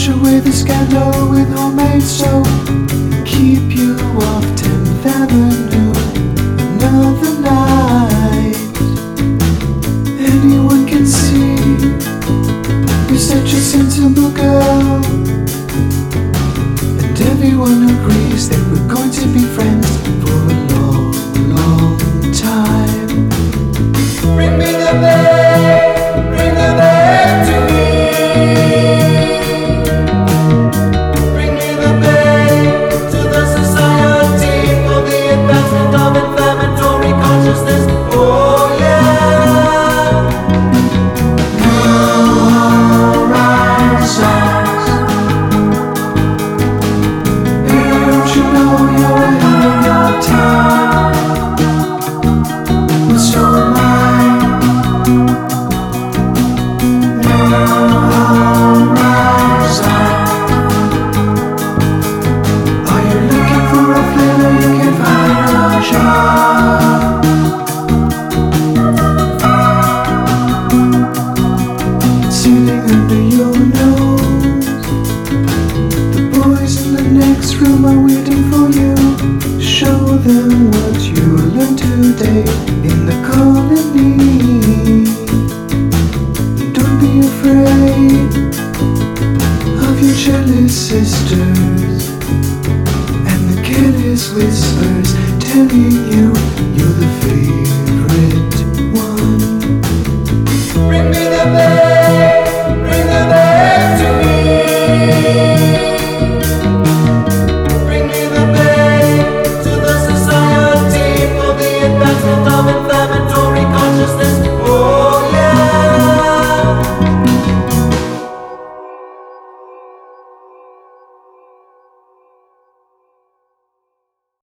Wash away the scandal with homemade soap. Keep you off 10th Avenue another night. Anyone can see you're such a sensible girl, and everyone agrees that we're going to be friends for a long, long time. Bring me the babe, bring the babe to me. Bring me the babe to the Society for the Advancement of Inflammatory Consciousness. Oh yeah. New horizons. Don't you know you're ahead of your time? Well, so am I. Sitting under your nose, the boys in the next room are waiting for you. Show them what you learned today in the colony. Don't be afraid of your jealous sisters and the careless whispers telling you you're